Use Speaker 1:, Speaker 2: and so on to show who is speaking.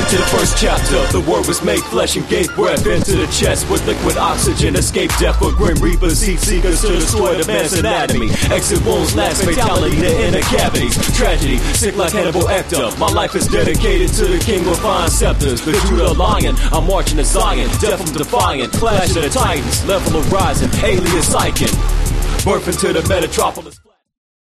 Speaker 1: Into the first chapter, the word was made flesh and gave breath into the chest with liquid oxygen. Escape death for grim reapers, heat seekers to destroy the man's anatomy. Exit wounds, last fatality, the inner cavities. Tragedy, sick like Hannibal Lecter. My life is dedicated to the king with fine scepters. The Judah lion, I'm marching to Zion. Death from defiant, clash of the titans. Level of rising, alias psychic. Birth into the metropolis.